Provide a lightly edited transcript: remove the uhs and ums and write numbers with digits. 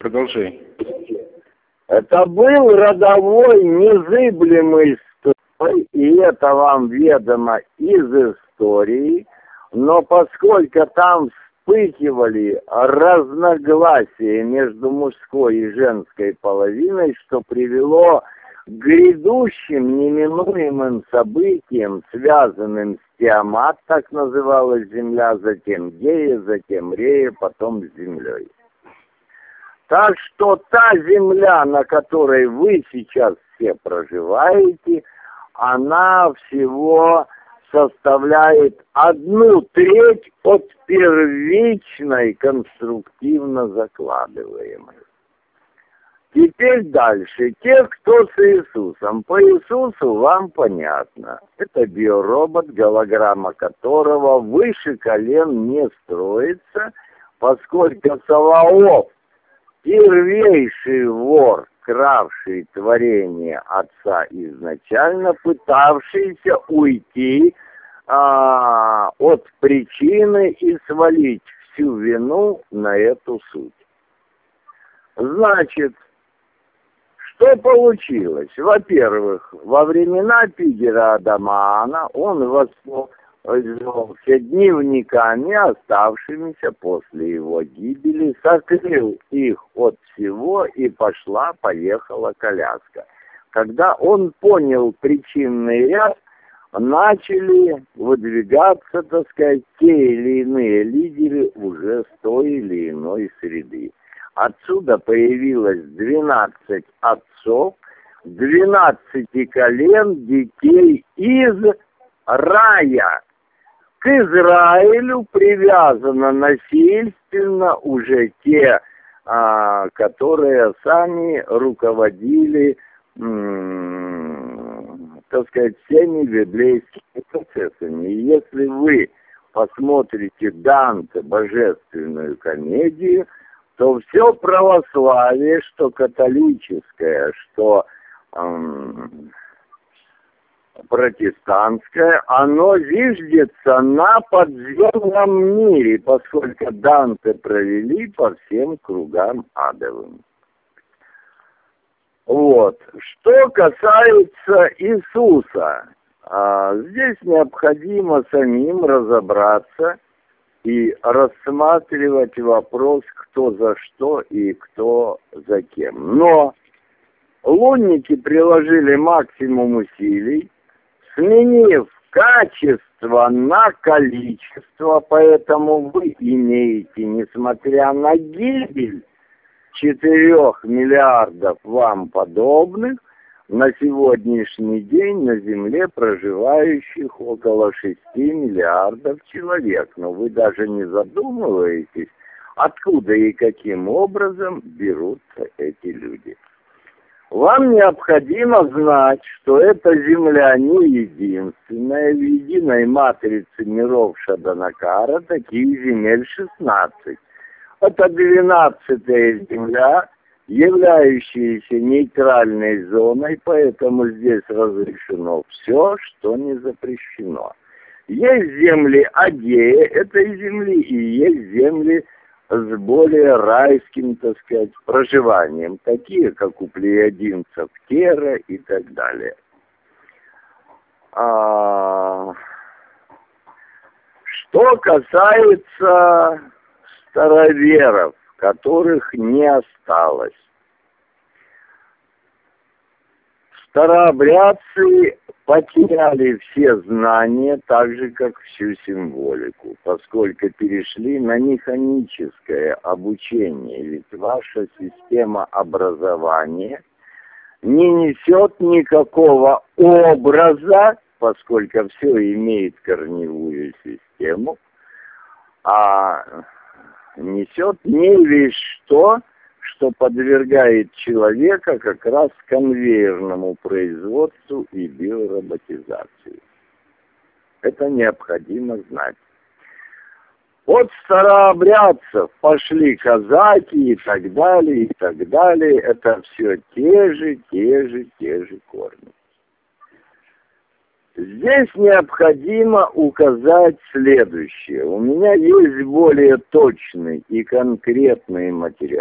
Продолжай. Это был родовой незыблемый строй, и это вам ведомо из истории, но поскольку там вспыхивали разногласия между мужской и женской половиной, что привело к грядущим неминуемым событиям, связанным с Тиамат, так называлась земля, затем Гея, затем Рея, потом с землей. Так что та земля, на которой вы сейчас все проживаете, она всего составляет 1/3 от первичной конструктивно закладываемой. Теперь дальше. Те, кто с Иисусом. По Иисусу вам понятно. Это биоробот, голограмма которого выше колен не строится, поскольку Саваоф, первейший вор, кравший творение Отца изначально, пытавшийся уйти от причины и свалить всю вину на эту суть. Значит, что получилось? Во-первых, во времена Пигера Адамана он воспользовался дневниками, оставшимися после его гибели, сокрыл их от всего, и пошла-поехала коляска. Когда он понял причинный ряд, начали выдвигаться, так сказать, те или иные лидеры уже с той или иной среды. Отсюда появилось 12 отцов, 12 колен детей из рая. К Израилю привязано насильственно уже те, которые сами руководили, так сказать, всеми библейскими процессами. И если вы посмотрите Данте «Божественную комедию», то все православие, что католическое, что протестантское, оно зиждется на подземном мире, поскольку Данте провели по всем кругам адовым. Вот. Что касается Иисуса, здесь необходимо самим разобраться и рассматривать вопрос, кто за что и кто за кем. Но лунники приложили максимум усилий, сменив качество на количество, поэтому вы имеете, несмотря на гибель 4 миллиардов вам подобных, на сегодняшний день на Земле проживающих около 6 миллиардов человек. Но вы даже не задумываетесь, откуда и каким образом берутся эти люди. Вам необходимо знать, что эта Земля не единственная. В единой матрице миров Шаданакара таких земель 16. Это 12-я Земля, являющаяся нейтральной зоной, поэтому здесь разрешено все, что не запрещено. Есть земли Агея этой земли, и есть земли с более райским, так сказать, проживанием, такие, как у плеядинцев Тера и так далее. Что касается староверов, которых не осталось. Старообрядцы потеряли все знания, так же, как всю символику, поскольку перешли на механическое обучение. Ведь ваша система образования не несет никакого образа, поскольку все имеет корневую систему, а несет не весь что подвергает человека как раз конвейерному производству и биороботизации. Это необходимо знать. От старообрядцев пошли казаки и так далее, и так далее. Это все те же корни. Здесь необходимо указать следующее. У меня есть более точный и конкретный материал.